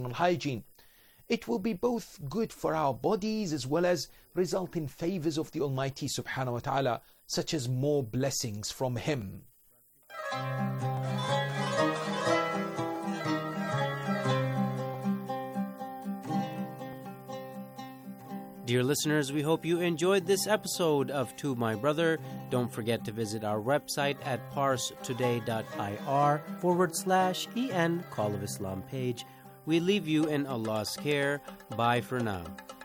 hygiene. It will be both good for our bodies as well as result in favors of the Almighty subhanahu wa ta'ala, such as more blessings from Him. Dear listeners, we hope you enjoyed this episode of To My Brother. Don't forget to visit our website at parstoday.ir/EN Call of Islam page. We leave you in Allah's care. Bye for now.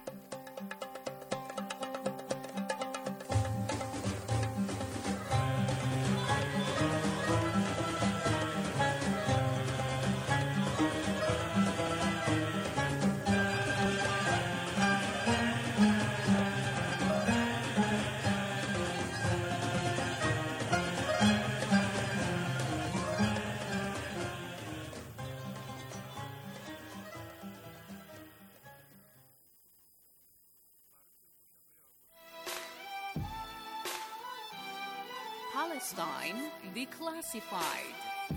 Palestine Declassified.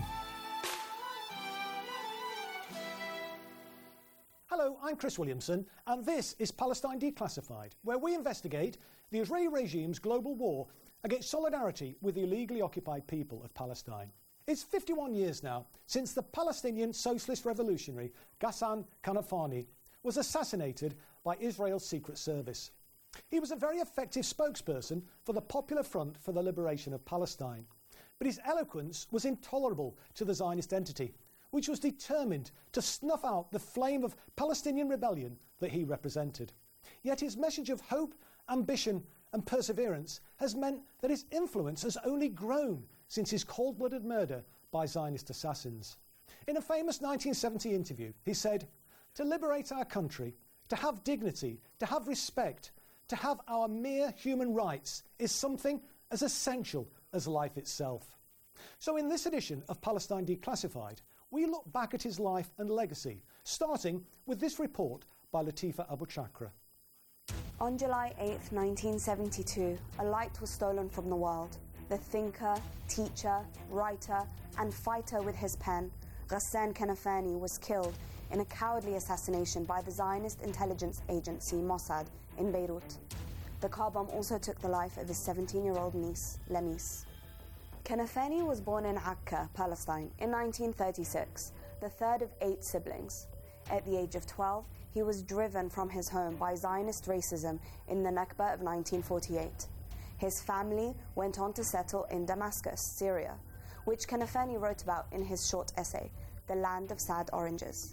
Hello, I'm Chris Williamson, and this is Palestine Declassified, where we investigate the Israeli regime's global war against solidarity with the illegally occupied people of Palestine. It's 51 years now since the Palestinian socialist revolutionary Ghassan Kanafani was assassinated by Israel's Secret Service. He was a very effective spokesperson for the Popular Front for the Liberation of Palestine. But his eloquence was intolerable to the Zionist entity, which was determined to snuff out the flame of Palestinian rebellion that he represented. Yet his message of hope, ambition and perseverance has meant that his influence has only grown since his cold-blooded murder by Zionist assassins. In a famous 1970 interview, he said, "To liberate our country, to have dignity, to have respect, to have our mere human rights is something as essential as life itself." So in this edition of Palestine Declassified, we look back at his life and legacy, starting with this report by Latifa Abu Chakra. On July 8, 1972, a light was stolen from the world. The thinker, teacher, writer, and fighter with his pen, Ghassan Kanafani, was killed in a cowardly assassination by the Zionist intelligence agency Mossad in Beirut. The car bomb also took the life of his 17-year-old niece, Lamis. Kanafani was born in Akka, Palestine, in 1936, the third of 8 siblings. At the age of 12, he was driven from his home by Zionist racism in the Nakba of 1948. His family went on to settle in Damascus, Syria, which Kanafani wrote about in his short essay, The Land of Sad Oranges.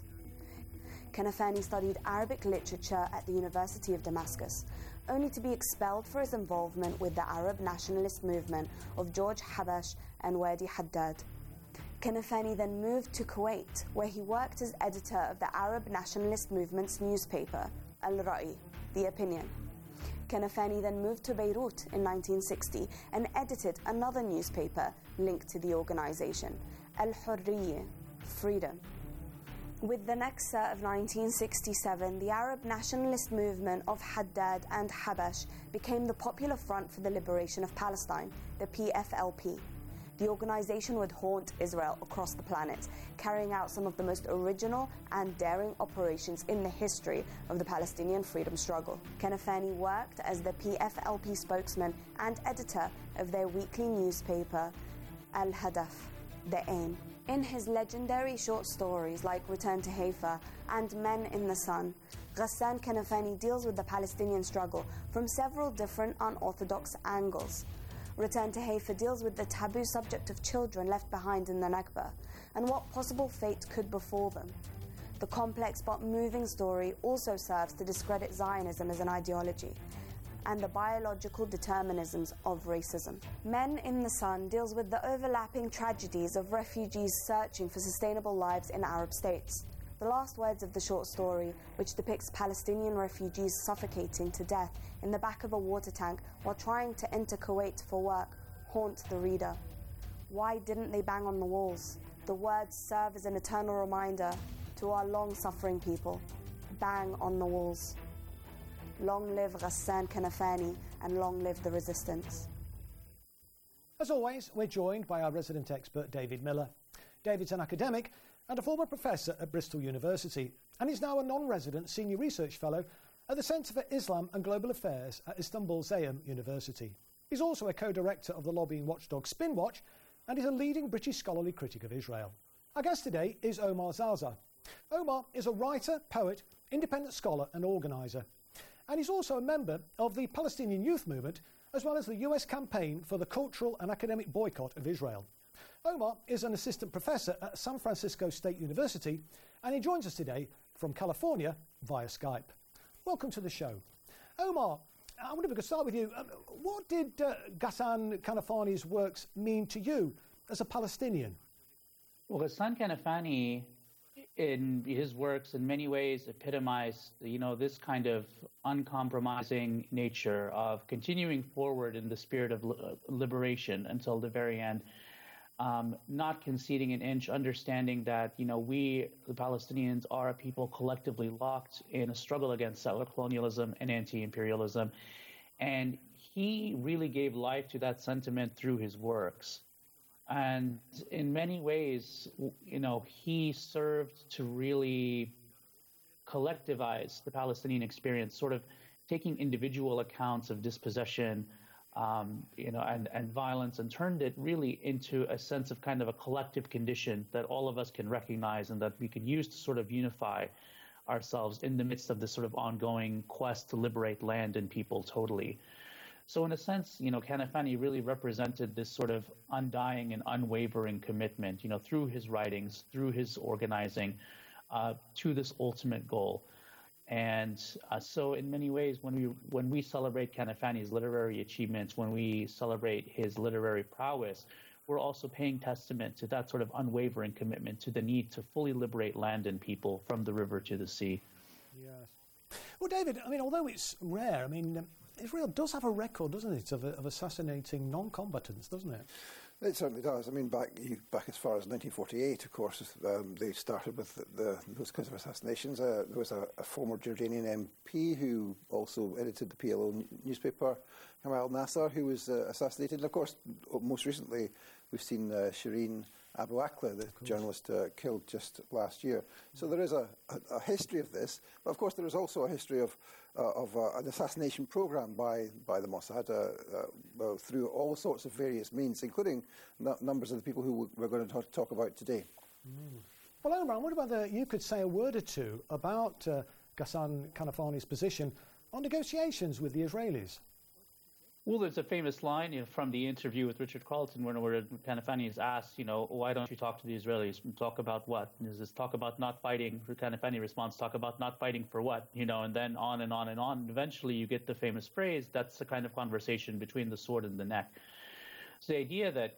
Kanafani studied Arabic literature at the University of Damascus, only to be expelled for his involvement with the Arab nationalist movement of George Habash and Wadi Haddad. Kanafani then moved to Kuwait, where he worked as editor of the Arab nationalist movement's newspaper, Al-Ra'i, The Opinion. Kanafani then moved to Beirut in 1960 and edited another newspaper linked to the organization, Al-Hurriya, Freedom. With the Naksa of 1967, the Arab nationalist movement of Haddad and Habash became the Popular Front for the Liberation of Palestine, the PFLP. The organization would haunt Israel across the planet, carrying out some of the most original and daring operations in the history of the Palestinian freedom struggle. Kanafani worked as the PFLP spokesman and editor of their weekly newspaper, Al-Hadaf, The Aim. In his legendary short stories like Return to Haifa and Men in the Sun, Ghassan Kanafani deals with the Palestinian struggle from several different unorthodox angles. Return to Haifa deals with the taboo subject of children left behind in the Nakba and what possible fate could befall them. The complex but moving story also serves to discredit Zionism as an ideology and the biological determinisms of racism. Men in the Sun deals with the overlapping tragedies of refugees searching for sustainable lives in Arab states. The last words of the short story, which depicts Palestinian refugees suffocating to death in the back of a water tank while trying to enter Kuwait for work, haunt the reader. Why didn't they bang on the walls? The words serve as an eternal reminder to our long-suffering people. Bang on the walls. Long live Ghassan Kanafani and long live the resistance. As always, we're joined by our resident expert, David Miller. David's an academic and a former professor at Bristol University, and is now a non-resident senior research fellow at the Centre for Islam and Global Affairs at Istanbul Zeyim University. He's also a co-director of the lobbying watchdog Spinwatch, and is a leading British scholarly critic of Israel. Our guest today is Omar Zazar. Omar is a writer, poet, independent scholar and organiser, and he's also a member of the Palestinian Youth Movement, as well as the US campaign for the cultural and academic boycott of Israel. Omar is an assistant professor at San Francisco State University, and he joins us today from California via Skype. Welcome to the show. Omar, I wonder if we could start with you. What did Ghassan Kanafani's works mean to you as a Palestinian? Well, Ghassan Kanafani, in his works, in many ways epitomized, this kind of uncompromising nature of continuing forward in the spirit of liberation until the very end, not conceding an inch, understanding that, we, the Palestinians, are a people collectively locked in a struggle against settler colonialism and anti-imperialism. And he really gave life to that sentiment through his works. And in many ways, he served to really collectivize the Palestinian experience, sort of taking individual accounts of dispossession, and violence, and turned it really into a sense of kind of a collective condition that all of us can recognize and that we can use to sort of unify ourselves in the midst of this sort of ongoing quest to liberate land and people totally. So in a sense, Kanafani really represented this sort of undying and unwavering commitment, through his writings, through his organizing, to this ultimate goal. And so in many ways, when we celebrate Kanafani's literary achievements, when we celebrate his literary prowess, we're also paying testament to that sort of unwavering commitment to the need to fully liberate land and people from the river to the sea. Yes. Well, David, although it's rare, Israel does have a record, doesn't it, of assassinating non-combatants, doesn't it? It certainly does. Back as far as 1948, of course, they started with those kinds of assassinations. There was a former Jordanian MP who also edited the PLO newspaper, Kamal Nasser, who was assassinated. And of course, most recently, we've seen Shireen Abu Akleh, the journalist killed just last year. So there is a history of this. But of course, there is also a history of an assassination program by the Mossad through all sorts of various means, including numbers of the people who we're going to talk about today. Mm. Well, Omar, what about you could say a word or two about Ghassan Kanafani's position on negotiations with the Israelis? Well, there's a famous line from the interview with Richard Carlton where Kanafani is asked, why don't you talk to the Israelis? Talk about what? Is this talk about not fighting? Kanafani responds, talk about not fighting for what? And then on and on and on. And eventually you get the famous phrase, that's the kind of conversation between the sword and the neck. So the idea that,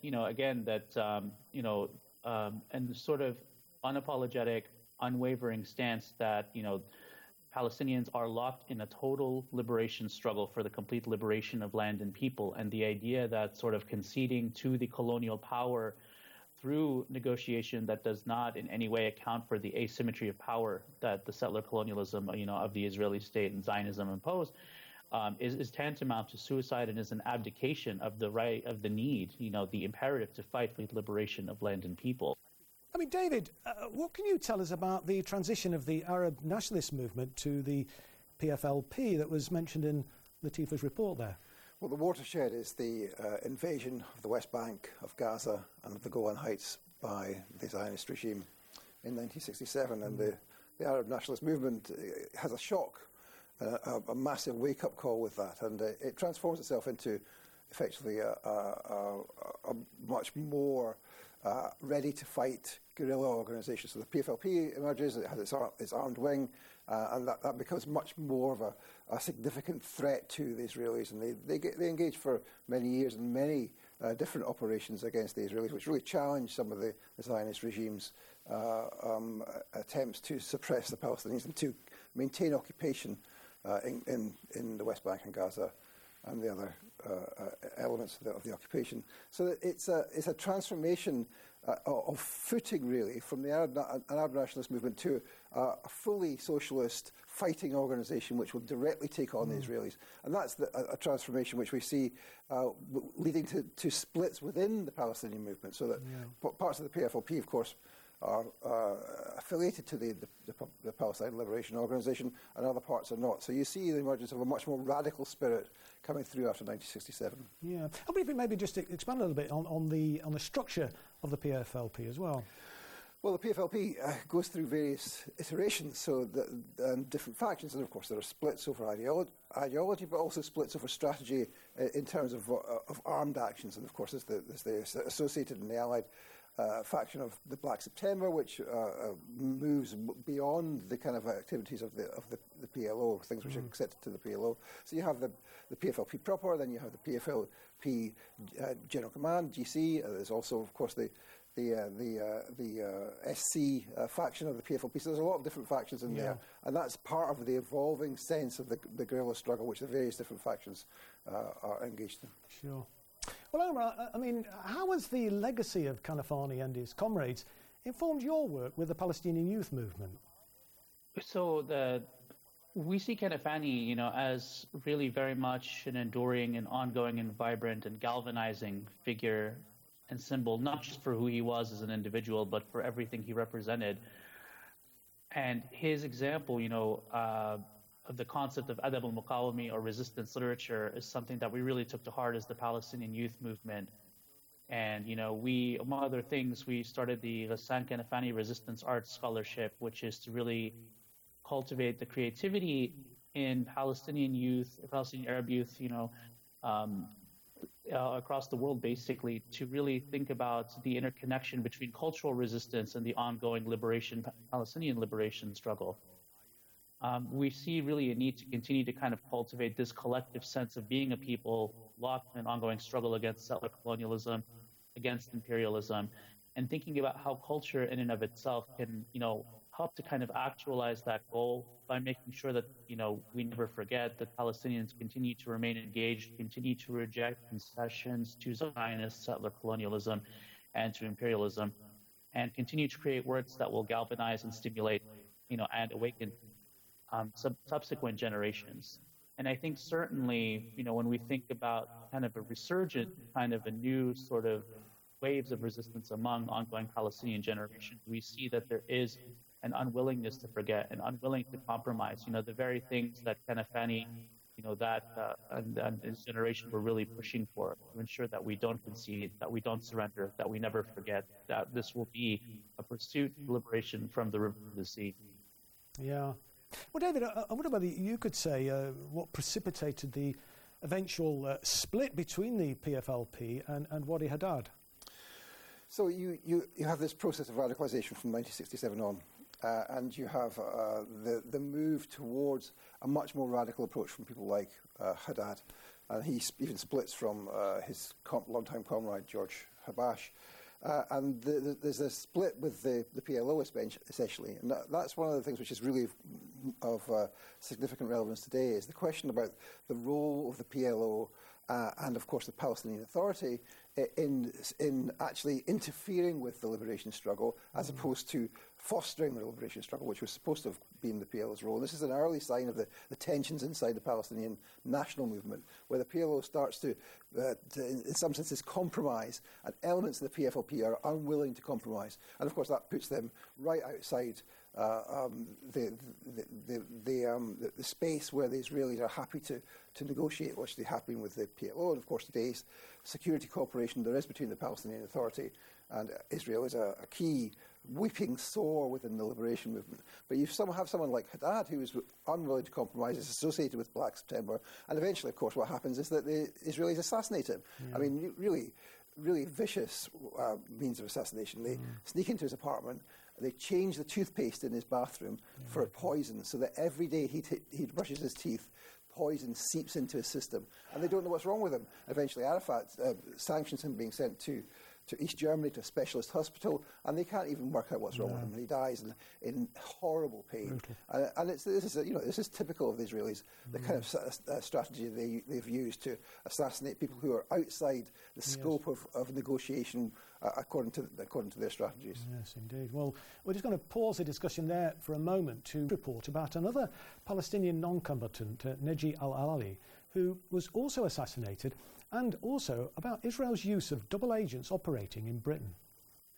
and the sort of unapologetic, unwavering stance that, Palestinians are locked in a total liberation struggle for the complete liberation of land and people. And the idea that sort of conceding to the colonial power through negotiation that does not in any way account for the asymmetry of power that the settler colonialism, of the Israeli state and Zionism impose, is tantamount to suicide and is an abdication of the right, of the need, the imperative to fight for the liberation of land and people. David, what can you tell us about the transition of the Arab nationalist movement to the PFLP that was mentioned in Latifah's report there? Well, the watershed is the invasion of the West Bank, of Gaza and of the Golan Heights by the Zionist regime in 1967. And the Arab nationalist movement has a shock, a massive wake-up call with that. And it transforms itself into effectively a much more ready-to-fight guerrilla organisation. So the PFLP emerges, it has its armed wing, and that becomes much more of a significant threat to the Israelis. And they engage for many years in many different operations against the Israelis, which really challenge some of the Zionist regime's attempts to suppress the Palestinians and to maintain occupation in the West Bank and Gaza and the other elements of the occupation. So it's a transformation of footing, really, from the Arab nationalist movement to a fully socialist fighting organisation which will directly take on the Israelis. And that's a transformation which we see leading to splits within the Palestinian movement, so that parts of the PFLP, of course, are affiliated to the Palestine Liberation Organization, and other parts are not. So you see the emergence of a much more radical spirit coming through after 1967. Yeah. I wonder if you maybe just expand a little bit on the structure of the PFLP as well. Well, the PFLP goes through various iterations, so different factions, and of course there are splits over ideology, but also splits over strategy in terms of armed actions. And of course there's the associated and the allied faction of the Black September, which moves beyond the kind of activities of the PLO, things which are accepted to the PLO. So you have the PFLP proper, then you have the PFLP General Command, GC. There's also, of course, the SC faction of the PFLP. So there's a lot of different factions in there, and that's part of the evolving sense of the guerrilla struggle, which the various different factions are engaged in. Sure. Well, Omar, I mean, how has the legacy of Kanafani and his comrades informed your work with the Palestinian youth movement? So we see Kanafani, as really very much an enduring and ongoing and vibrant and galvanizing figure and symbol, not just for who he was as an individual, but for everything he represented. And his example, of the concept of adab al-muqawami, or resistance literature, is something that we really took to heart as the Palestinian youth movement. And, we, among other things, we started the Ghassan Kanafani Resistance Arts Scholarship, which is to really cultivate the creativity in Palestinian youth, Palestinian Arab youth, across the world, basically, to really think about the interconnection between cultural resistance and the ongoing Palestinian liberation struggle. We see really a need to continue to kind of cultivate this collective sense of being a people locked in an ongoing struggle against settler colonialism, against imperialism, and thinking about how culture in and of itself can, help to kind of actualize that goal by making sure that, we never forget that Palestinians continue to remain engaged, continue to reject concessions to Zionist settler colonialism and to imperialism, and continue to create works that will galvanize and stimulate, and awaken subsequent generations. And I think certainly, when we think about kind of a resurgent, kind of a new sort of waves of resistance among ongoing Palestinian generations, we see that there is an unwillingness to forget, an unwilling to compromise. The very things that Kanafani, and his generation were really pushing for, to ensure that we don't concede, that we don't surrender, that we never forget, that this will be a pursuit of liberation from the river to the sea. Yeah. Well, David, I wonder whether you could say what precipitated the eventual split between the PFLP and Wadi Haddad. So you have this process of radicalisation from 1967 on, and you have the move towards a much more radical approach from people like Haddad, and he even splits from his longtime comrade George Habash. And there's a split with the PLO essentially, and that's one of the things which is really of significant relevance today, is the question about the role of the PLO and of course the Palestinian Authority in actually interfering with the liberation struggle, as opposed to fostering the liberation struggle, which was supposed to have been the PLO's role. And this is an early sign of the tensions inside the Palestinian national movement, where the PLO starts to in some senses, compromise, and elements of the PFLP are unwilling to compromise. And of course that puts them right outside the space where the Israelis are happy to negotiate what's happening with the PLO. And of course today's security cooperation there is between the Palestinian Authority and Israel is a key weeping sore within the liberation movement. But you have someone like Haddad who is unwilling to compromise, is associated with Black September, and eventually, of course, what happens is that the Israelis assassinate him. Yeah. I mean, really vicious means of assassination. They sneak into his apartment, they change the toothpaste in his bathroom for poison, so that every day he brushes his teeth, poison seeps into his system, and they don't know what's wrong with him. Eventually, Arafat sanctions him being sent to East Germany, to a specialist hospital, and they can't even work out what's wrong with him. And he dies in horrible pain. And this is typical of the Israelis, the kind of strategy they've used to assassinate people who are outside the scope of negotiation according to their strategies. Yes, indeed. Well, we're just going to pause the discussion there for a moment to report about another Palestinian non-combatant, Neji al-Alali, who was also assassinated, and also about Israel's use of double agents operating in Britain.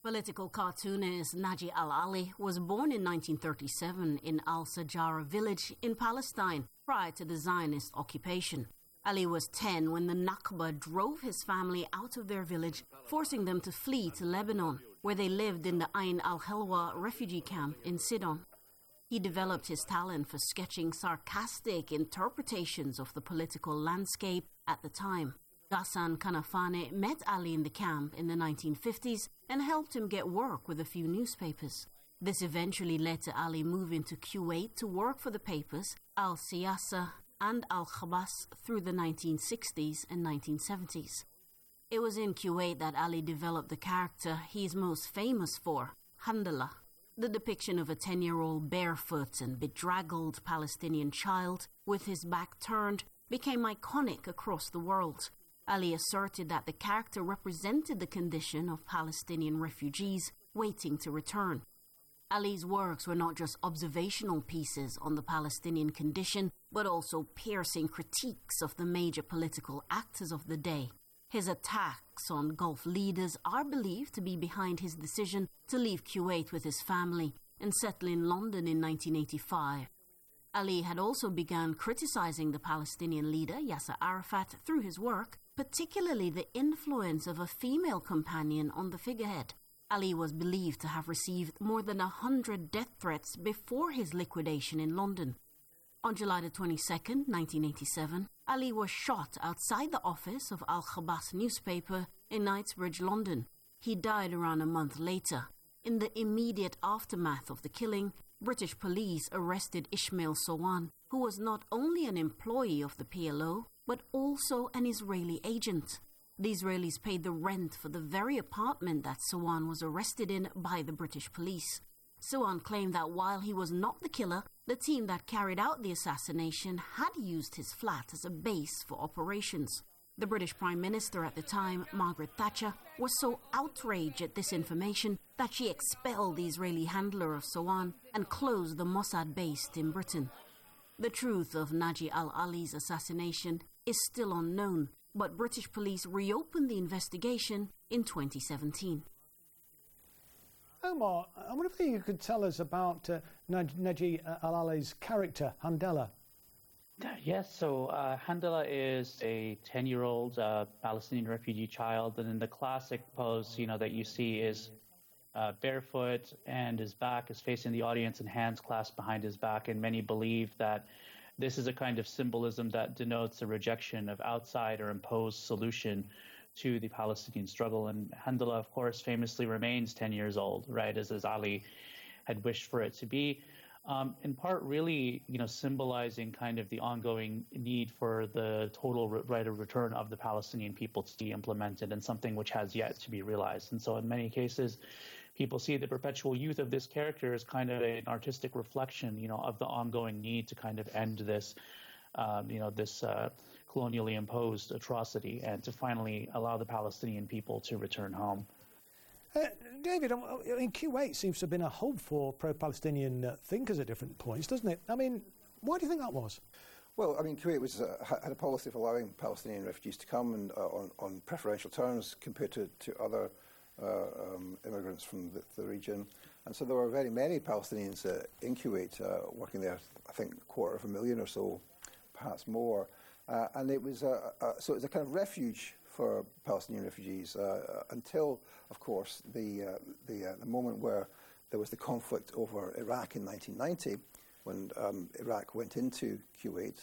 Political cartoonist Naji al-Ali was born in 1937 in Al-Sajara village in Palestine prior to the Zionist occupation. Ali was 10 when the Nakba drove his family out of their village, forcing them to flee to Lebanon, where they lived in the Ain al-Helwa refugee camp in Sidon. He developed his talent for sketching sarcastic interpretations of the political landscape at the time. Ghassan Kanafani met Ali in the camp in the 1950s and helped him get work with a few newspapers. This eventually led to Ali moving to Kuwait to work for the papers Al-Siyasa and Al-Khabas through the 1960s and 1970s. It was in Kuwait that Ali developed the character he is most famous for, Handala. The depiction of a 10-year-old barefoot and bedraggled Palestinian child with his back turned became iconic across the world. Ali asserted that the character represented the condition of Palestinian refugees waiting to return. Ali's works were not just observational pieces on the Palestinian condition, but also piercing critiques of the major political actors of the day. His attacks on Gulf leaders are believed to be behind his decision to leave Kuwait with his family and settle in London in 1985. Ali had also begun criticizing the Palestinian leader Yasser Arafat through his work, particularly the influence of a female companion on the figurehead. Ali was believed to have received more than 100 death threats before his liquidation in London. On July 22, 1987, Ali was shot outside the office of Al-Khabas newspaper in Knightsbridge, London. He died around a month later. In the immediate aftermath of the killing, British police arrested Ismail Sowan, who was not only an employee of the PLO, but also an Israeli agent. The Israelis paid the rent for the very apartment that Sowan was arrested in by the British police. Sowan claimed that while he was not the killer, the team that carried out the assassination had used his flat as a base for operations. The British Prime Minister at the time, Margaret Thatcher, was so outraged at this information that she expelled the Israeli handler of Sowan and closed the Mossad based in Britain. The truth of Naji al-Ali's assassination is still unknown, but British police reopened the investigation in 2017. Omar, I wonder if you could tell us about Naji al-Ali's character, Handala. Yes, so Handala is a 10-year-old Palestinian refugee child, and in the classic pose, that you see is barefoot, and his back is facing the audience and hands clasped behind his back, and many believe that this is a kind of symbolism that denotes a rejection of outside or imposed solution to the Palestinian struggle. And Handala, of course, famously remains 10 years old, right, as Ali had wished for it to be. In part, really, symbolizing kind of the ongoing need for the total right of return of the Palestinian people to be implemented, and something which has yet to be realized. And so in many cases, people see the perpetual youth of this character as kind of an artistic reflection, of the ongoing need to kind of end this, this colonially imposed atrocity, and to finally allow the Palestinian people to return home. David, Kuwait seems to have been a hub for pro-Palestinian thinkers at different points, doesn't it? I mean, why do you think that was? Well, Kuwait had a policy of allowing Palestinian refugees to come and on preferential terms compared to other immigrants from the region. And so there were very many Palestinians in Kuwait working there, I think 250,000 or so, perhaps more. And it was so it was a kind of refuge for Palestinian refugees until, of course, the moment where there was the conflict over Iraq in 1990, when Iraq went into Kuwait.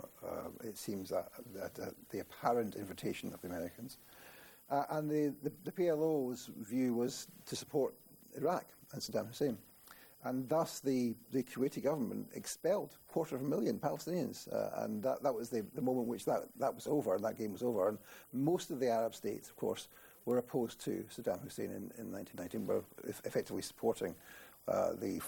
It seems that the apparent invitation of the Americans, and the PLO's view was to support Iraq and Saddam Hussein. And thus the Kuwaiti government expelled 250,000 Palestinians, and that was the moment in which that was over, and that game was over. And most of the Arab states, of course, were opposed to Saddam Hussein in 1990, were effectively supporting the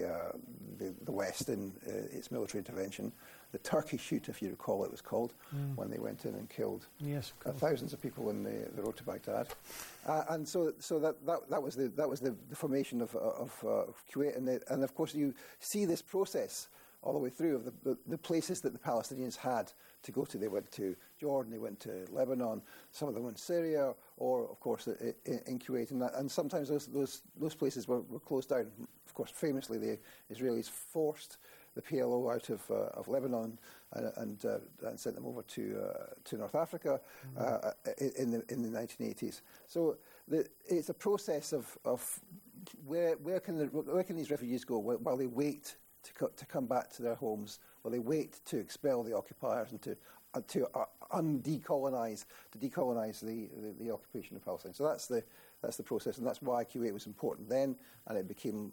West in its military intervention. The Turkey shoot, if you recall, it was called, when they went in and killed thousands of people on the road to Baghdad. And so that was the formation of Kuwait, and of course you see this process all the way through of the places that the Palestinians had to go to. They went to Jordan, they went to Lebanon, some of them went to Syria, or of course in Kuwait, and sometimes those places were closed down. Of course, famously the Israelis forced the PLO out of Lebanon and sent them over to North Africa in the 1980s. So it's a process of where can these refugees go while they wait to come back to their homes, while they wait to expel the occupiers and to decolonize the occupation of Palestine. So that's the process, and that's why Kuwait was important then, and it became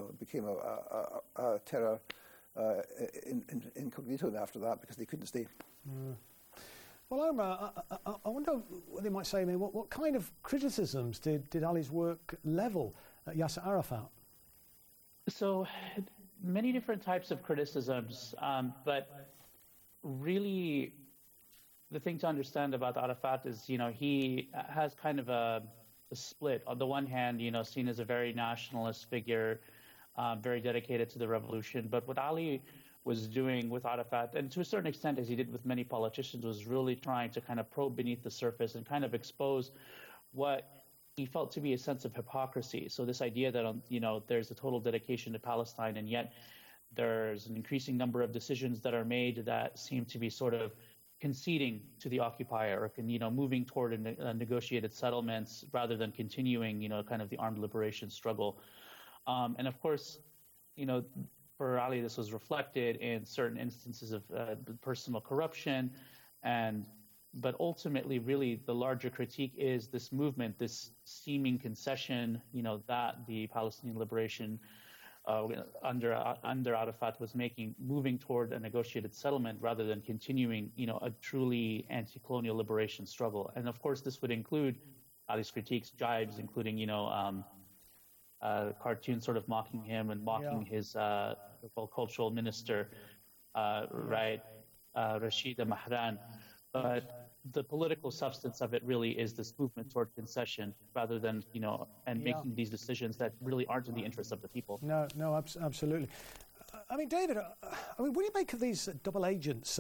a terror incognito after that because they couldn't stay. Well, Omar, I wonder what they might say. I mean, what kind of criticisms did Ali's work level at Yasser Arafat? So many different types of criticisms, but really the thing to understand about Arafat is, he has kind of a split. On the one hand, seen as a very nationalist figure, very dedicated to the revolution. But what Ali was doing with Arafat, and to a certain extent, as he did with many politicians, was really trying to kind of probe beneath the surface and kind of expose what he felt to be a sense of hypocrisy. So this idea that, there's a total dedication to Palestine, and yet there's an increasing number of decisions that are made that seem to be sort of conceding to the occupier or, moving toward a negotiated settlements rather than continuing, kind of the armed liberation struggle. And of course, for Ali, this was reflected in certain instances of personal corruption, but ultimately, really, the larger critique is this movement, this seeming concession, that the Palestinian liberation under Arafat was making, moving toward a negotiated settlement rather than continuing, a truly anti-colonial liberation struggle. And of course, this would include Ali's critiques, jibes, including, cartoons sort of mocking him and mocking his cultural minister, Rashida Mahran. But the political substance of it really is this movement toward concession rather than, making these decisions that really aren't in the interest of the people. No, absolutely. I mean, David, what do you make of these double agents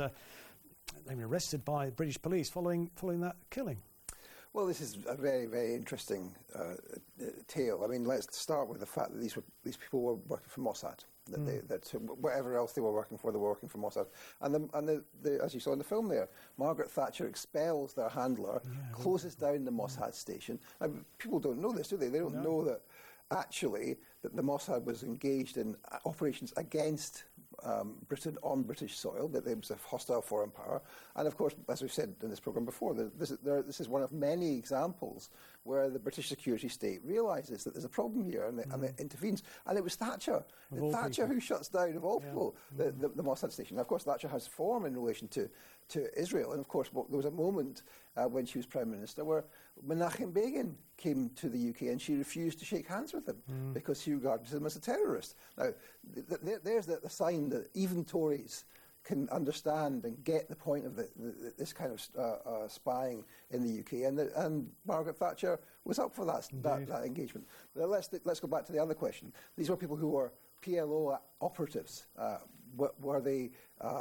arrested by British police following that killing? Well, this is a very, very interesting tale. I mean, let's start with the fact that these people were working for Mossad. That whatever else they were working for Mossad. And as you saw in the film there, Margaret Thatcher expels their handler, closes down the Mossad station. Now, people don't know this, do they? They don't know that actually that the Mossad was engaged in operations against Britain on British soil, that it was a hostile foreign power. And of course, as we've said in this programme before, this is one of many examples where the British security state realises that there's a problem here and it intervenes. And it was Thatcher who shuts down, of all people, the Mossad station. Now, of course, Thatcher has form in relation to Israel. And of course, there was a moment when she was Prime Minister where Menachem Begin came to the UK and she refused to shake hands with him because she regarded him as a terrorist. Now, there's the sign that even Tories can understand and get the point of this kind of spying in the UK, and Margaret Thatcher was up for that engagement. But let's go back to the other question. These were people who were PLO operatives. Were they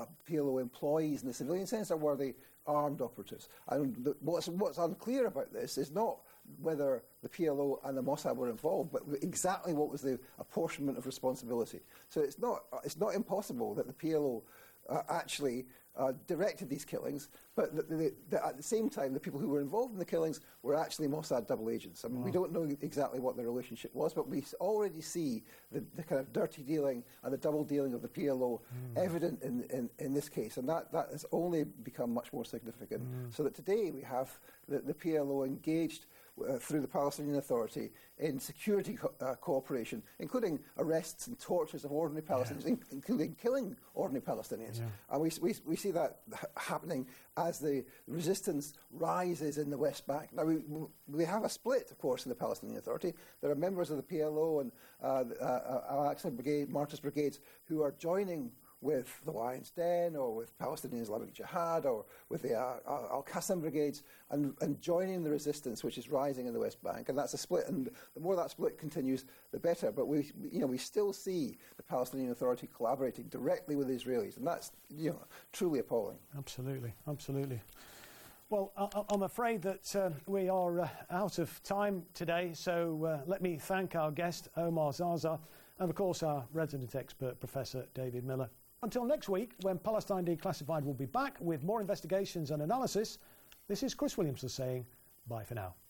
PLO employees in the civilian sense, or were they armed operatives? And what's unclear about this is not whether the PLO and the Mossad were involved, but exactly what was the apportionment of responsibility. So it's not impossible that the PLO actually directed these killings, but at the same time, the people who were involved in the killings were actually Mossad double agents. I mean, we don't know exactly what their relationship was, but we already see the kind of dirty dealing and the double dealing of the PLO evident in this case, and that has only become much more significant. So that today we have the PLO engaged through the Palestinian Authority in security cooperation, including arrests and tortures of ordinary Palestinians, including killing ordinary Palestinians. And we see that happening as the resistance rises in the West Bank. Now, we have a split, of course, in the Palestinian Authority. There are members of the PLO and Al-Aqsa Brigade, Martyrs Brigades, who are joining with the Lion's Den or with Palestinian Islamic Jihad or with the Al-Qassam brigades and joining the resistance which is rising in the West Bank. And that's a split, and the more that split continues, the better. But we still see the Palestinian Authority collaborating directly with the Israelis, and that's truly appalling. Absolutely, absolutely. Well, I'm afraid that we are out of time today, so let me thank our guest, Omar Zaza, and of course our resident expert, Professor David Miller. Until next week, when Palestine Declassified will be back with more investigations and analysis, this is Chris Williamson saying bye for now.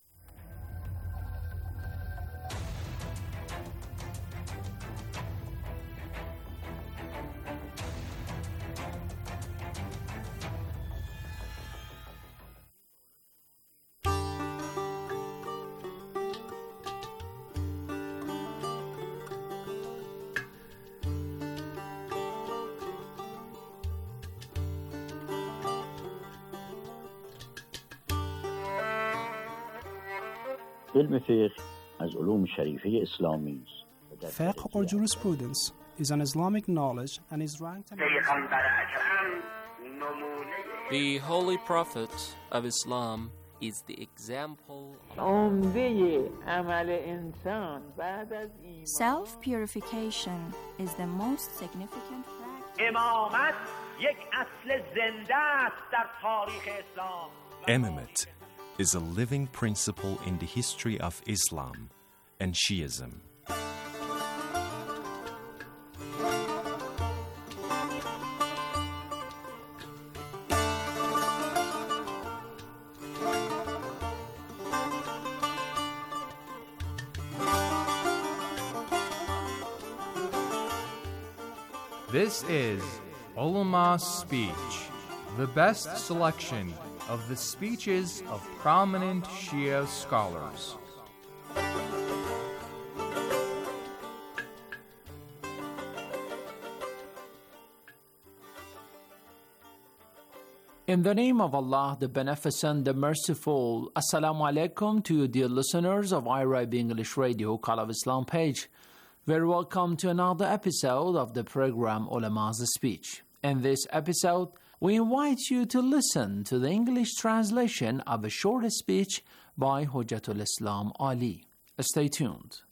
علم فقه از علوم شریفه اسلامی است. Fiqh or jurisprudence is an Islamic knowledge and is ranked The Holy Prophet of Islam is the example Self-purification is the most significant Imamate is a living principle in the history of Islam and Shiism. This is Ulama Speech, the best selection of the speeches of prominent Shia scholars. In the name of Allah, the Beneficent, the Merciful, Assalamu alaikum to you, dear listeners of IRIB English Radio Call of Islam page. Very welcome to another episode of the program Ulama's Speech. In this episode, we invite you to listen to the English translation of a short speech by Hujjatul Islam Ali. Stay tuned.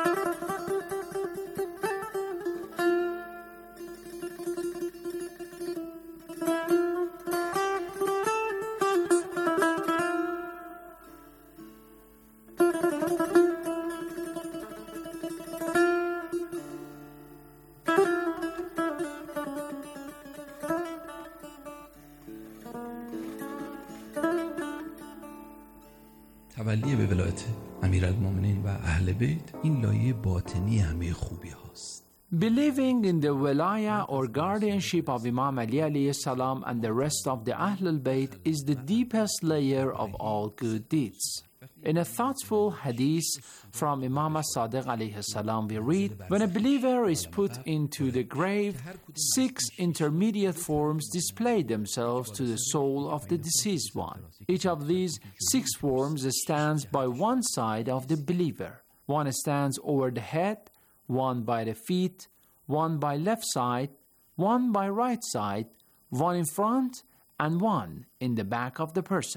تولی به ولایت امیرالمومنین و اهل بیت این لایه باطنی همه خوبی هاست. Believing in the wilaya or guardianship of Imam Ali alayhi salam and the rest of the Ahlul Bayt is the deepest layer of all good deeds. In a thoughtful hadith from Imam Sadiq alayhi salam we read, when a believer is put into the grave, 6 intermediate forms display themselves to the soul of the deceased one. Each of these 6 forms stands by one side of the believer. One stands over the head, one by the feet, one by left side, one by right side, one in front, and one in the back of the person.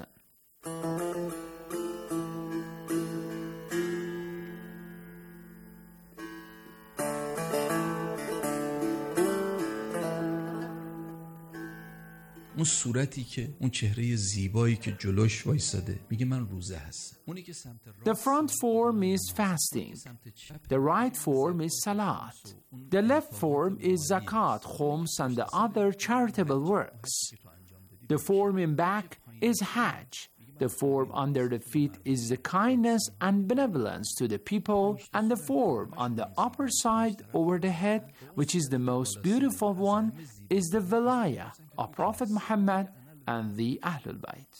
اون صورتی که اون چهره زیبایی که جلوش وایساده میگه من روزه هستم. اونی که سمت The front form is fasting. The right form is salat. The left form is zakat, khums, and the other charitable works. The form in back is hajj. The form under the feet is the kindness and benevolence to the people, and the form on the upper side over the head, which is the most beautiful one, is the Velaya of Prophet Muhammad and the Ahlul Bayt.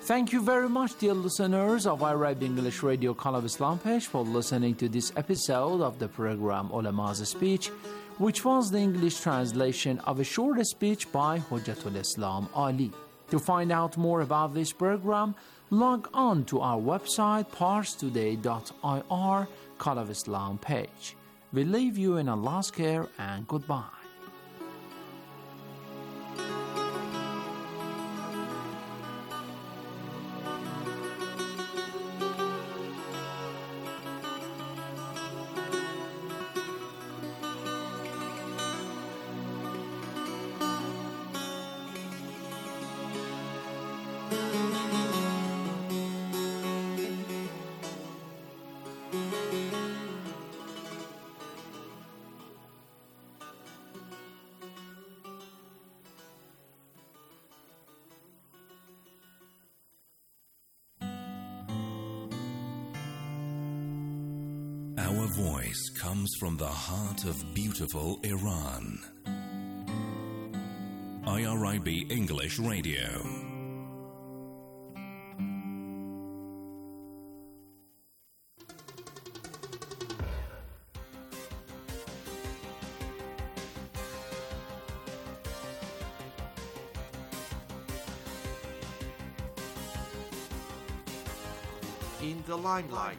Thank you very much, dear listeners of Arab English Radio Call of Islam page, for listening to this episode of the program Ulama's Speech, which was the English translation of a short speech by Hujjatul Islam Ali. To find out more about this program, log on to our website parstoday.ir Call of Islam page. We leave you in Allah's care and goodbye. Our voice comes from the heart of beautiful Iran. IRIB English Radio. In the limelight.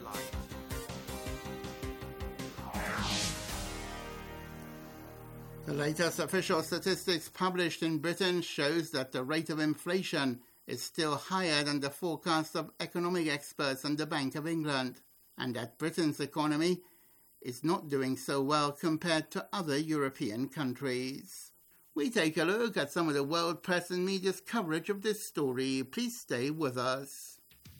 The latest official statistics published in Britain shows that the rate of inflation is still higher than the forecast of economic experts and the Bank of England, and that Britain's economy is not doing so well compared to other European countries. We take a look at some of the world press and media's coverage of this story. Please stay with us.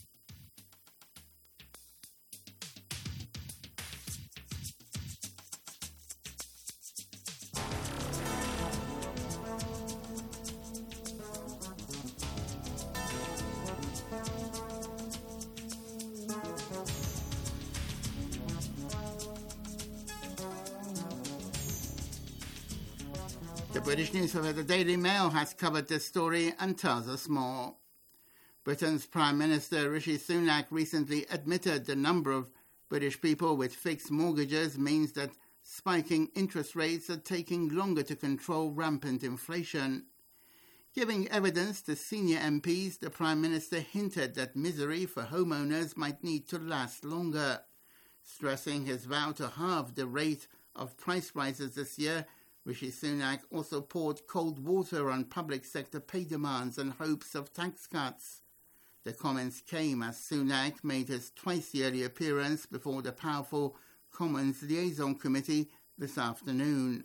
The British newspaper The Daily Mail has covered this story and tells us more. Britain's Prime Minister Rishi Sunak recently admitted the number of British people with fixed mortgages means that spiking interest rates are taking longer to control rampant inflation. Giving evidence to senior MPs, the Prime Minister hinted that misery for homeowners might need to last longer. Stressing his vow to halve the rate of price rises this year, Rishi Sunak also poured cold water on public sector pay demands and hopes of tax cuts. The comments came as Sunak made his twice-yearly appearance before the powerful Commons Liaison Committee this afternoon.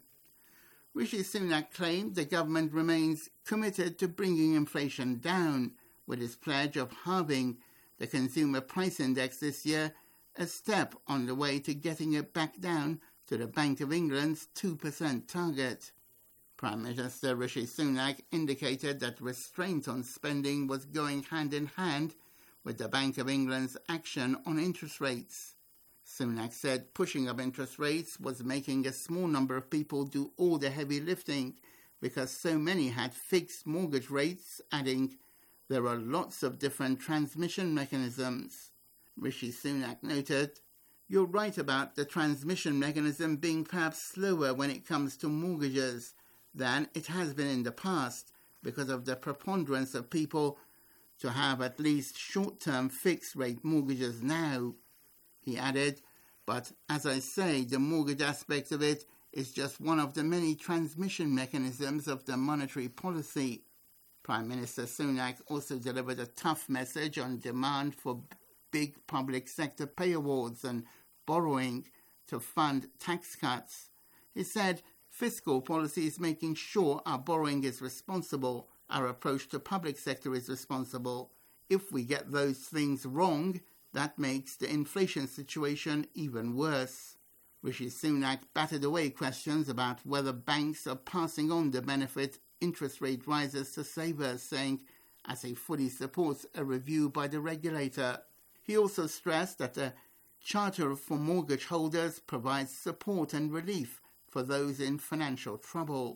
Rishi Sunak claimed the government remains committed to bringing inflation down, with his pledge of halving the Consumer Price Index this year, a step on the way to getting it back down to the Bank of England's 2% target. Prime Minister Rishi Sunak indicated that restraint on spending was going hand in hand with the Bank of England's action on interest rates. Sunak said pushing up interest rates was making a small number of people do all the heavy lifting because so many had fixed mortgage rates, adding, "There are lots of different transmission mechanisms." Rishi Sunak noted, "You're right about the transmission mechanism being perhaps slower when it comes to mortgages than it has been in the past because of the preponderance of people to have at least short-term fixed-rate mortgages now." He added, "But as I say, the mortgage aspect of it is just one of the many transmission mechanisms of the monetary policy." Prime Minister Sunak also delivered a tough message on demand for big public sector pay awards and borrowing to fund tax cuts. He said, "Fiscal policy is making sure our borrowing is responsible, our approach to public sector is responsible. If we get those things wrong, that makes the inflation situation even worse." Rishi Sunak batted away questions about whether banks are passing on the benefit interest rate rises to savers, saying, as he fully supports a review by the regulator. He also stressed that the Charter for Mortgage Holders provides support and relief for those in financial trouble.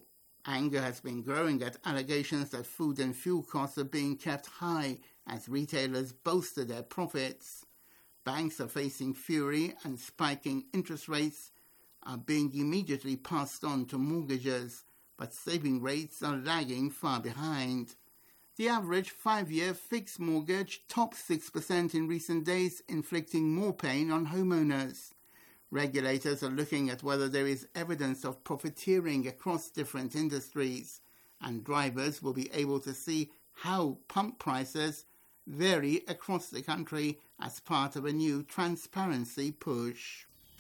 Anger has been growing at allegations that food and fuel costs are being kept high as retailers bolster their profits. Banks are facing fury, and spiking interest rates are being immediately passed on to mortgagers, but saving rates are lagging far behind. The average 5-year fixed mortgage topped 6% in recent days, inflicting more pain on homeowners. Regulators are looking at whether there is evidence of profiteering across different industries, and drivers will be able to see how pump prices vary across the country as part of a new transparency push.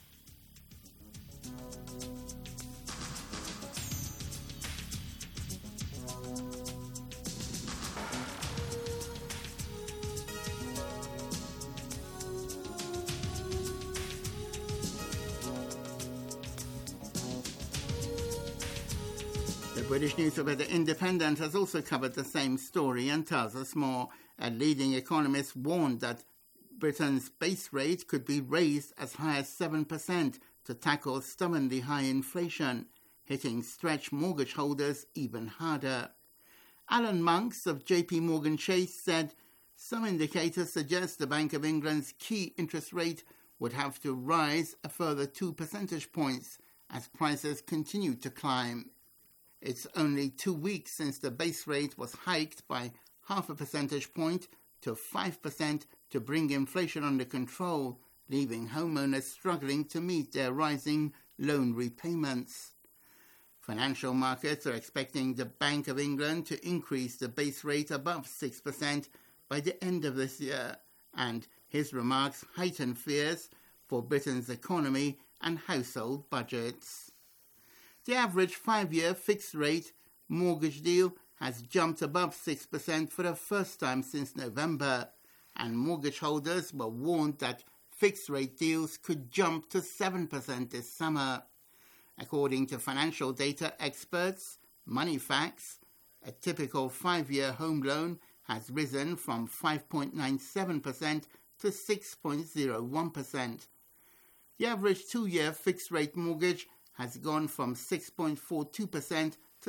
The British newspaper The Independent has also covered the same story and tells us more. A leading economist warned that Britain's base rate could be raised as high as 7% to tackle stubbornly high inflation, hitting stretch mortgage holders even harder. Alan Monks of JP Morgan Chase said some indicators suggest the Bank of England's key interest rate would have to rise a further 2 percentage points as prices continue to climb. It's only 2 weeks since the base rate was hiked by 0.5 percentage point to 5% to bring inflation under control, leaving homeowners struggling to meet their rising loan repayments. Financial markets are expecting the Bank of England to increase the base rate above 6% by the end of this year, and his remarks heighten fears for Britain's economy and household budgets. The average 5-year fixed-rate mortgage deal has jumped above 6% for the first time since November, and mortgage holders were warned that fixed-rate deals could jump to 7% this summer. According to financial data experts, Moneyfacts, a typical 5-year home loan has risen from 5.97% to 6.01%. The average 2-year fixed-rate mortgage has gone from 6.42% to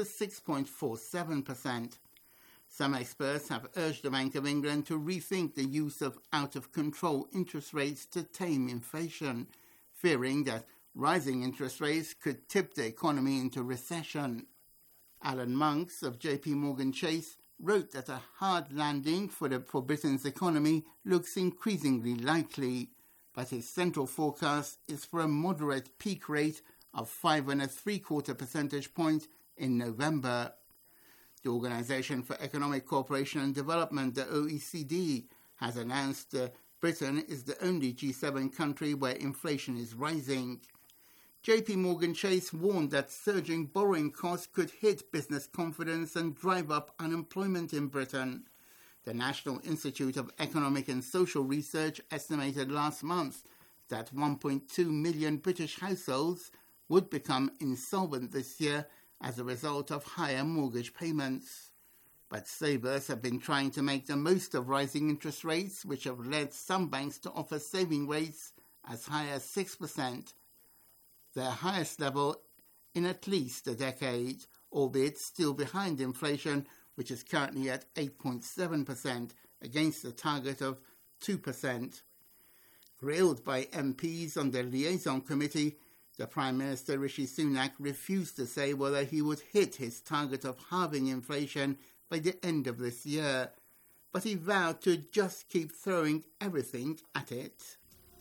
6.47%. Some experts have urged the Bank of England to rethink the use of out-of-control interest rates to tame inflation, fearing that rising interest rates could tip the economy into recession. Alan Monks of JP Morgan Chase wrote that a hard landing for Britain's economy looks increasingly likely, but his central forecast is for a moderate peak rate of 5.75 percentage points in November. The Organization for Economic Cooperation and Development, the OECD, has announced that Britain is the only G7 country where inflation is rising. JP Morgan Chase warned that surging borrowing costs could hit business confidence and drive up unemployment in Britain. The National Institute of Economic and Social Research estimated last month that 1.2 million British households would become insolvent this year as a result of higher mortgage payments. But savers have been trying to make the most of rising interest rates, which have led some banks to offer saving rates as high as 6%, their highest level in at least a decade, albeit still behind inflation, which is currently at 8.7%, against a target of 2%. Grilled by MPs on the liaison committee, the Prime Minister Rishi Sunak refused to say whether he would hit his target of halving inflation by the end of this year, but he vowed to just keep throwing everything at it.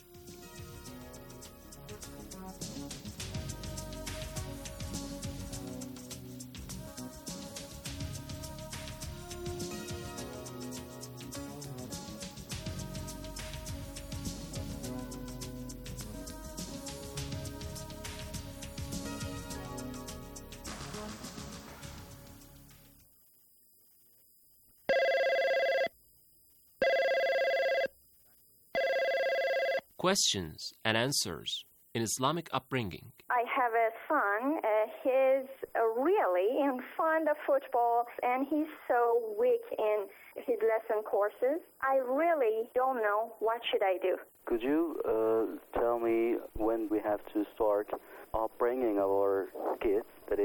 Questions and answers in Islamic upbringing. I have a son. He's really fond of football, and he's so weak in his lesson courses. I really don't know what should I do. Could you tell me when we have to start upbringing our kids, that is,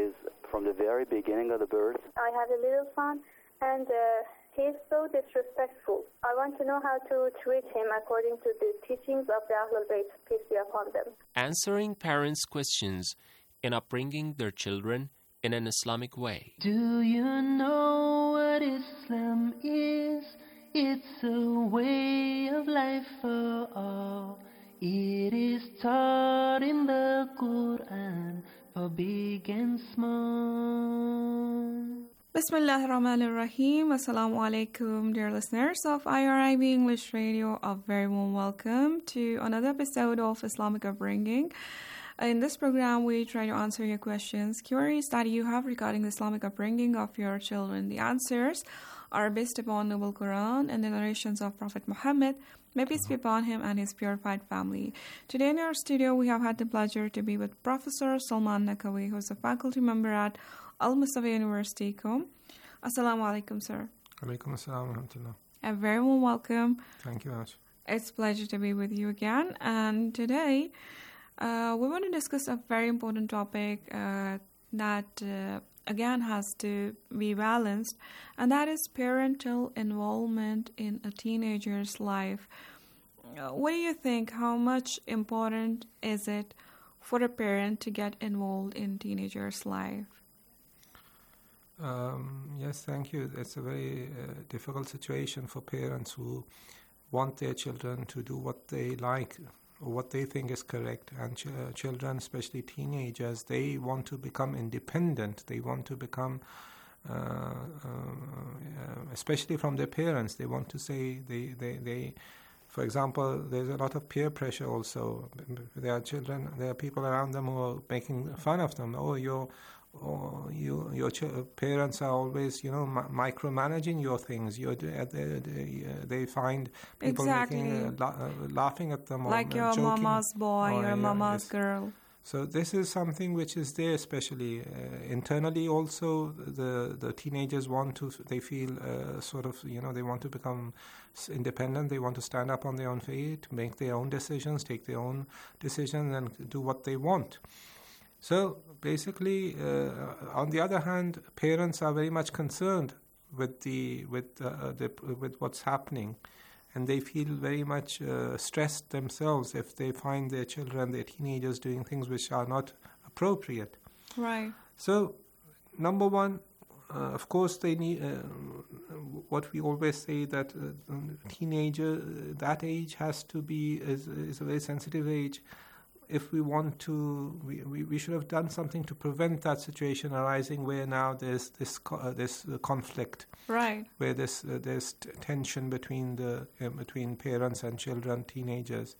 from the very beginning of the birth? I have a little son, and he's so disrespectful. I want to know how to treat him according to the teachings of the Ahlul Bayt, peace be upon them. Answering parents' questions in upbringing their children in an Islamic way. Do you know what Islam is? It's a way of life for all. It is taught in the Quran for big and small. Bismillah ar-Rahman ar-Rahim. Assalamu alaikum, dear listeners of IRIB English Radio. A very warm welcome to another episode of Islamic Upbringing. In this program, we try to answer your questions, queries that you have regarding the Islamic upbringing of your children. The answers are based upon Noble Quran and the narrations of Prophet Muhammad, may peace be upon him and his purified family. Today in our studio, we have had the pleasure to be with Professor Salman Naqvi, who is a faculty member at Al-Mustafa University, Qom. Assalamu alaikum, sir. Alaikum assalam wa rahmatullah. A very warm welcome. Thank you much. It's a pleasure to be with you again. And today, we want to discuss a very important topic that, again, has to be balanced, and that is parental involvement in a teenager's life. What do you think? How much important is it for a parent to get involved in teenager's life? Yes, thank you. It's a very difficult situation for parents who want their children to do what they like, what they think is correct, and children, especially teenagers, they want to become independent. They want to become, especially from their parents, they want to say they for example, there's a lot of peer pressure also. There are children, there are people around them who are making fun of them. Your parents are always, micromanaging your things. They find people laughing at them, like your joking. mama's boy or mama's girl. So this is something which is there, especially internally. Also, the teenagers they feel they want to become independent. They want to stand up on their own feet, make their own decisions, take their own decisions, and do what they want. So basically, on the other hand, parents are very much concerned with what's happening, and they feel very much stressed themselves if they find their children, their teenagers, doing things which are not appropriate. Right. So, number one, of course, they need what we always say, that teenager, that age has to be is a very sensitive age. If we want to, we should have done something to prevent that situation arising where now there's this conflict, right? Where there's tension between parents and children, teenagers.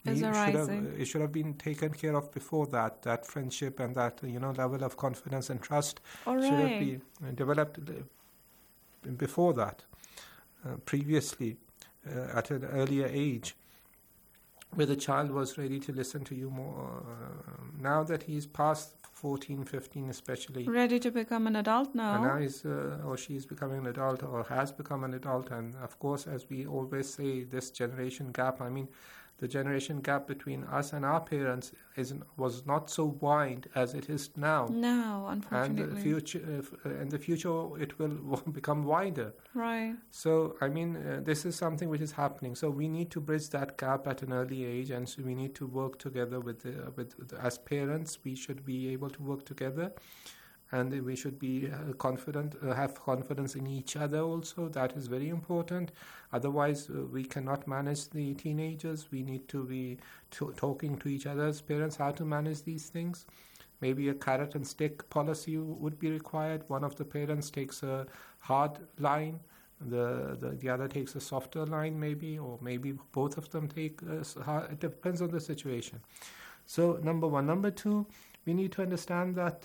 It should have been taken care of before that. That friendship and that level of confidence and trust should have been developed before that, previously, at an earlier age, where the child was ready to listen to you more. Now that he's past 14, 15 especially. Ready to become an adult now. And now he's or she's becoming an adult or has become an adult. And of course, as we always say, this generation gap, the generation gap between us and our parents was not so wide as it is now. No, unfortunately. And in the future, it will become wider. Right. So, this is something which is happening. So we need to bridge that gap at an early age, and so we need to work together as parents. We should be able to work together, and we should be confident, have confidence in each other also. That is very important. Otherwise, we cannot manage the teenagers. We need to be talking to each other as parents how to manage these things. Maybe a carrot and stick policy would be required. One of the parents takes a hard line, the other takes a softer line maybe, or maybe both of them take hard. It depends on the situation. So, number one. Number two, we need to understand that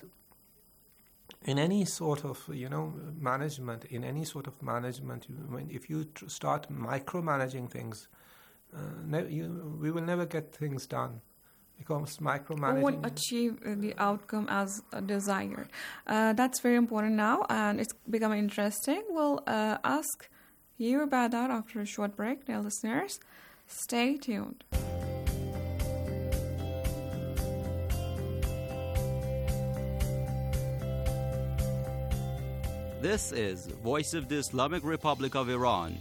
in any sort of management, if you start micromanaging things, we will never get things done, because micromanaging won't achieve the outcome as desired. That's very important now, and it's becoming interesting. We'll ask you about that after a short break, dear listeners. Stay tuned. This is Voice of the Islamic Republic of Iran.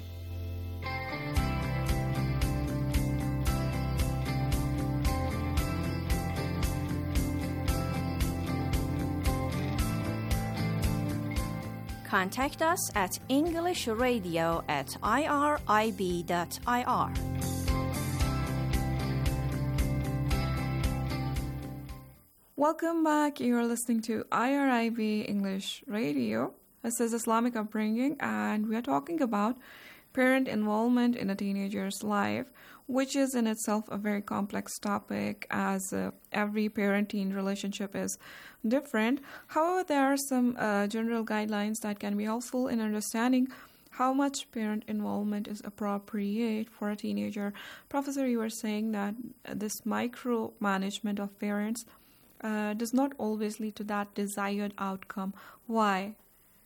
Contact us at englishradio@irib.ir. Welcome back. You're listening to IRIB English Radio. This is Islamic Upbringing, and we are talking about parent involvement in a teenager's life, which is in itself a very complex topic, as every parent-teen relationship is different. However, there are some general guidelines that can be helpful in understanding how much parent involvement is appropriate for a teenager. Professor, you were saying that this micromanagement of parents does not always lead to that desired outcome. Why?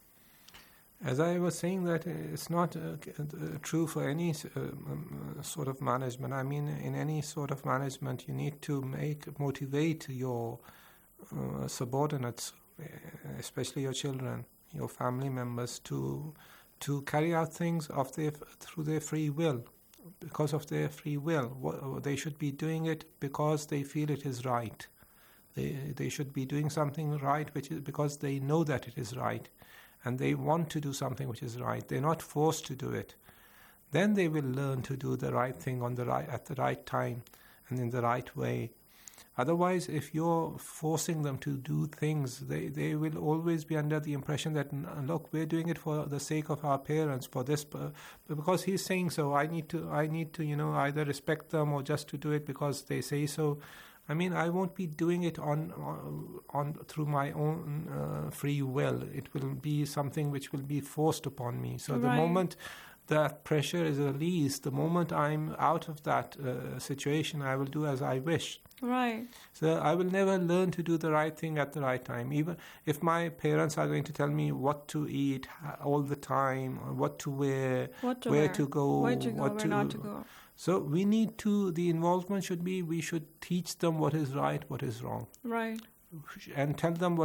As I was saying, that it's not true for any sort of management. I mean, in any sort of management, you need to motivate your subordinates, especially your children, your family members, to carry out things through their free will, because of their free will. They should be doing it because they feel it is right. They should be doing something right, which is because they know that it is right. And they want to do something which is right. They're not forced to do it. Then they will learn to do the right thing at the right time and in the right way. Otherwise, if you're forcing them to do things, they will always be under the impression that, look, we're doing it for the sake of our parents, for this, because he's saying so. I need to, either respect them or just to do it because they say so. I mean, I won't be doing it on through my own free will. It will be something which will be forced upon me. So the moment that pressure is released, the moment I'm out of that situation, I will do as I wish. Right. So I will never learn to do the right thing at the right time. Even if my parents are going to tell me what to eat all the time, what to wear, where to go, where not to go. So we need to, the involvement should be, we should teach them what is right, what is wrong. Right. And tell them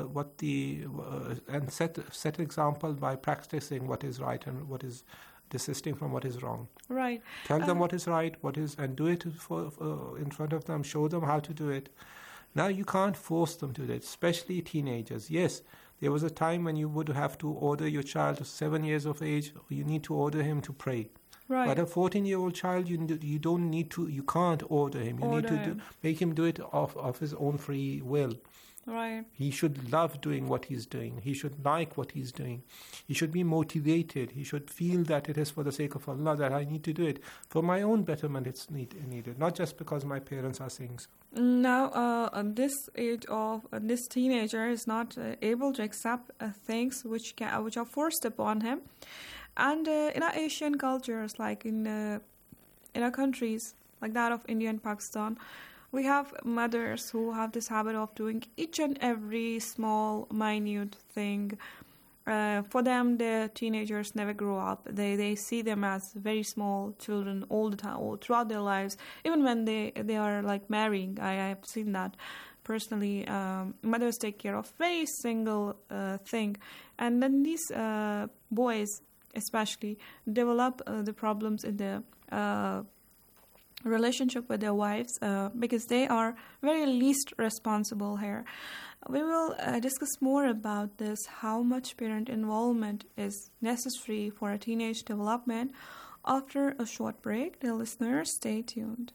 and set example by practicing what is right and what is desisting from what is wrong. Right. Tell them what is right, and do it in front of them, show them how to do it. Now you can't force them to do it, especially teenagers. Yes, there was a time when you would have to order your child to 7 years of age, you need to order him to pray. Right. But a 14-year-old child, you don't need to. You can't order him. You need to make him do it of his own free will. Right. He should love doing what he's doing. He should like what he's doing. He should be motivated. He should feel that it is for the sake of Allah that I need to do it. For my own betterment, it's needed, not just because my parents are saying so. Now, this age of this teenager is not able to accept things which are forced upon him. And in our Asian cultures, like in our countries, like that of India and Pakistan, we have mothers who have this habit of doing each and every small, minute thing. For them, the teenagers never grow up. They see them as very small children all the time, all throughout their lives. Even when they are like marrying, I have seen that personally. Mothers take care of very single thing, and then these boys, especially, develop the problems in the relationship with their wives because they are very least responsible here. We will discuss more about this, how much parent involvement is necessary for a teenage development, after a short break. Dear listeners, stay tuned.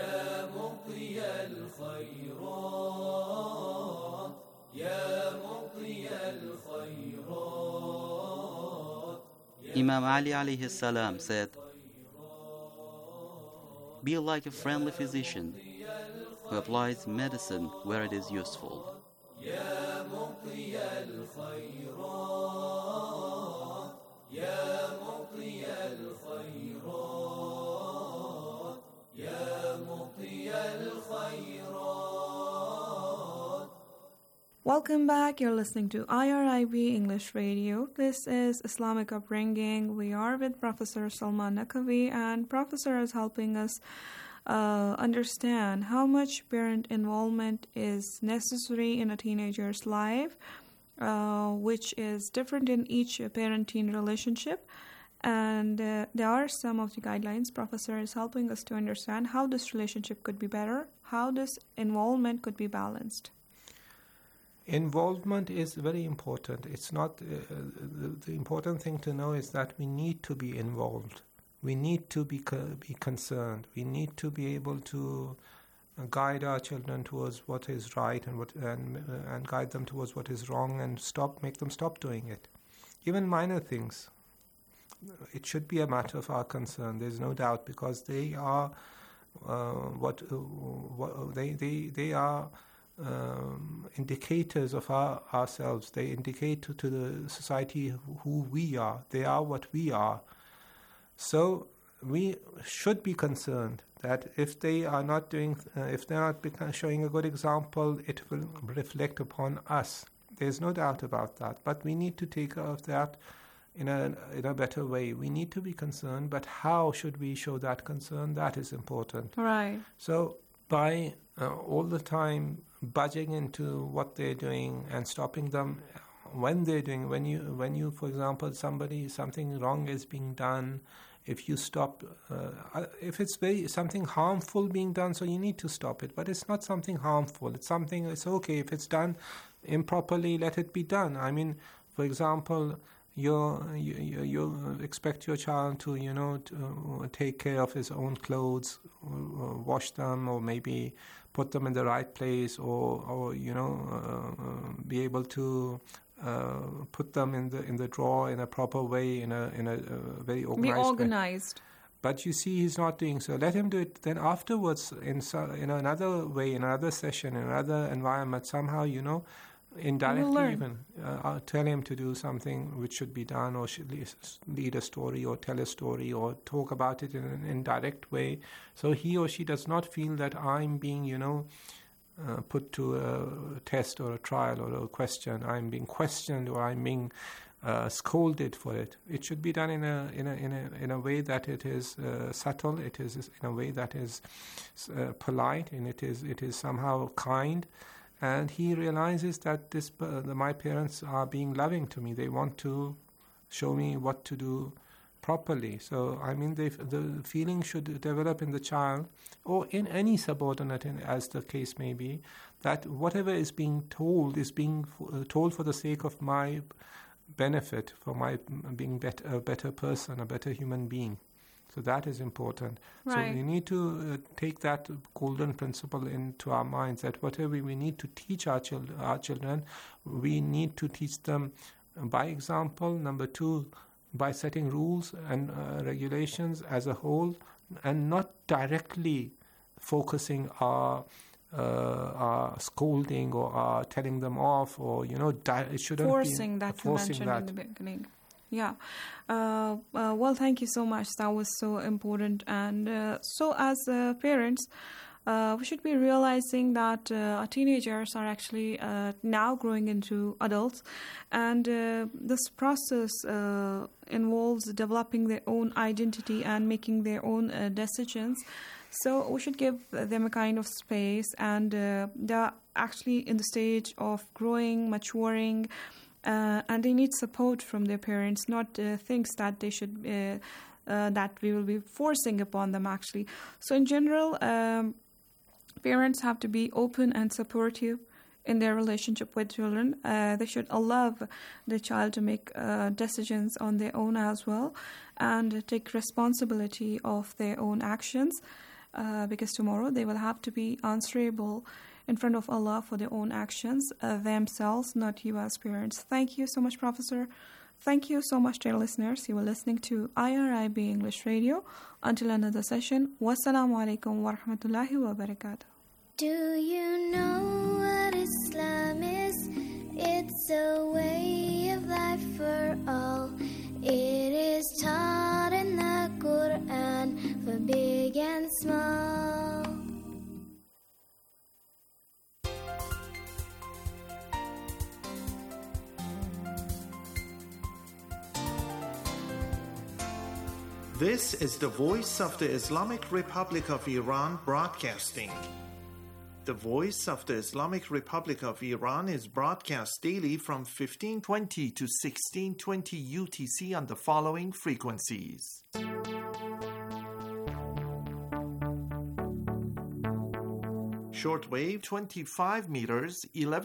Imam Ali alayhi salam said, "Be like a friendly physician who applies medicine where it is useful." Welcome back. You're listening to IRIB English Radio. This is Islamic Upbringing. We are with Professor Salman Naqvi, and Professor is helping us understand how much parent involvement is necessary in a teenager's life. which is different in each parent-teen relationship. And there are some of the guidelines. Professor is helping us to understand how this relationship could be better, how this involvement could be balanced. Involvement is very important. It's not the important thing to know is that we need to be involved. We need to be concerned. We need to be able to guide our children towards what is right and guide them towards what is wrong and make them stop doing it. Even minor things. It should be a matter of our concern. There's no doubt, because they are they are indicators of ourselves. They indicate to the society who we are. They are what we are. So we should be concerned that if they are not showing a good example, it will reflect upon us. There's no doubt about that. But we need to take care of that in a better way. We need to be concerned, but how should we show that concern? That is important. Right. So by all the time budging into what they're doing and stopping them when they're doing, when you, for example, something wrong is being done, if you stop, if it's something harmful being done, so you need to stop it. But it's not something harmful. It's okay if it's done improperly. Let it be done. I mean, for example, you expect your child to to take care of his own clothes, wash them, or maybe put them in the right place, or be able to put them in the drawer in a proper way, in a very organized way. Be organized. But you see, he's not doing so. Let him do it. Then afterwards, in another way, in another session, in another environment, somehow, indirectly even tell him to do something which should be done, or should lead a story, or tell a story, or talk about it in an indirect way, so he or she does not feel that I'm being put to a test or a trial or a question. I'm being questioned, or I'm being scolded for it. It should be done in a way that it is subtle. It is in a way that is polite, and it is somehow kind. And he realizes that my parents are being loving to me. They want to show me what to do properly. So, I mean, the feeling should develop in the child, or in any subordinate, as the case may be, that whatever is being told is being told for the sake of my benefit, for my being a better person, a better human being. So that is important. Right. So we need to take that golden principle into our minds, that whatever we need to teach our children, we need to teach them by example. Number two, by setting rules and regulations as a whole, and not directly focusing our scolding or our telling them off, or it shouldn't forcing be that you mentioned in the beginning. Yeah. Well, thank you so much. That was so important. And so as parents, we should be realizing that our teenagers are actually now growing into adults. And this process involves developing their own identity and making their own decisions. So we should give them a kind of space. And they're actually in the stage of growing, maturing, and they need support from their parents, not things that they should that we will be forcing upon them, actually. So in general, parents have to be open and supportive in their relationship with children. They should allow the child to make decisions on their own as well, and take responsibility of their own actions, because tomorrow they will have to be answerable in front of Allah for their own actions, themselves, not you as parents. Thank you so much, Professor. Thank you so much, dear listeners. You were listening to IRIB English Radio. Until another session, wassalamu alaikum wa rahmatullahi wa barakatuh. Do you know what Islam is? It's a way of life for all. It is taught in the Quran for big and small. This is the voice of the Islamic Republic of Iran broadcasting. The Voice of the Islamic Republic of Iran is broadcast daily from 1520 to 1620 UTC on the following frequencies. Shortwave 25 meters,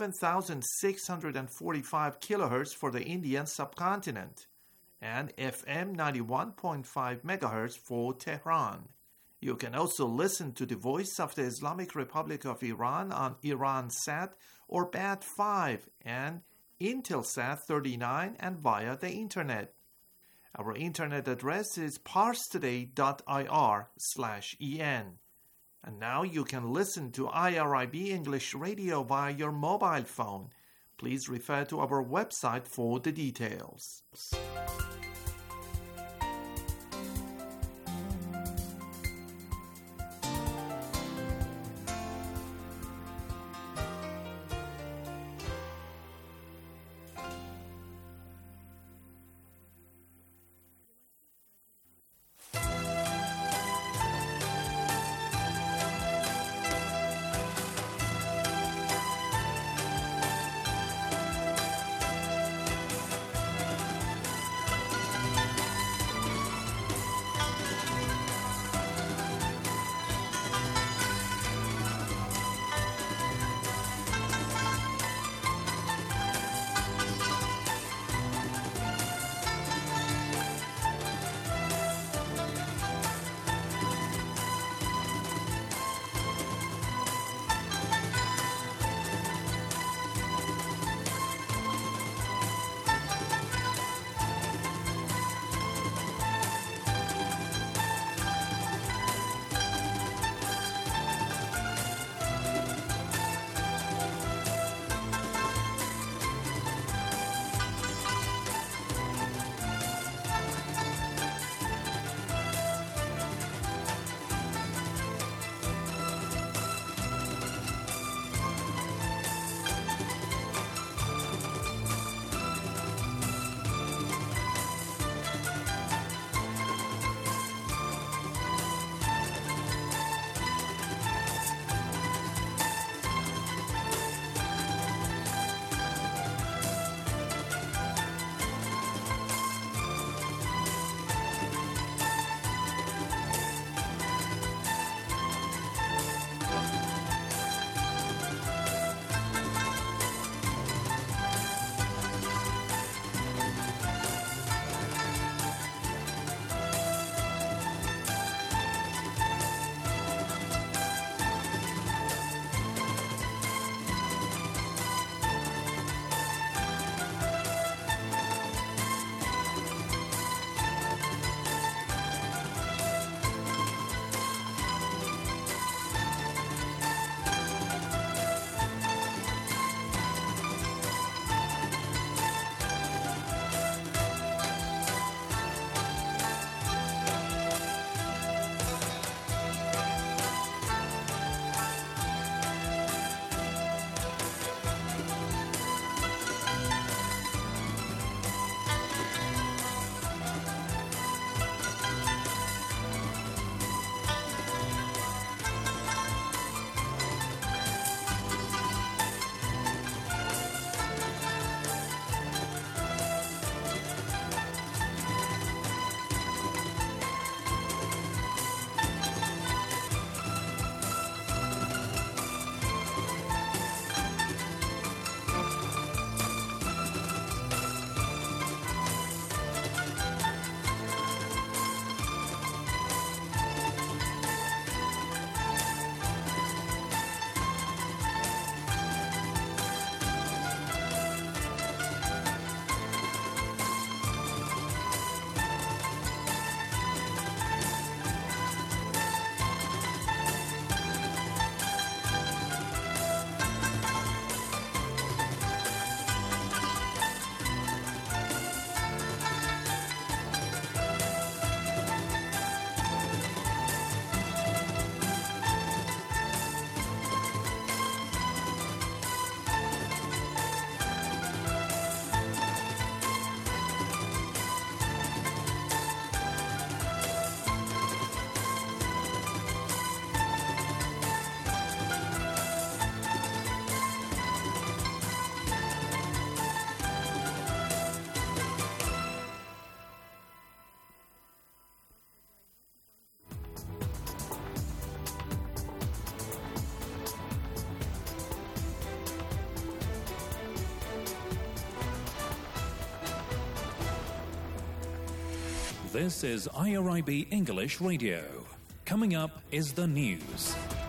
11,645 kilohertz for the Indian subcontinent, and FM 91.5 megahertz for Tehran. You can also listen to the Voice of the Islamic Republic of Iran on Iransat or BAT5 and Intelsat 39 and via the Internet. Our Internet address is parstoday.ir/en. And now you can listen to IRIB English Radio via your mobile phone. Please refer to our website for the details. This is IRIB English Radio. Coming up is the news.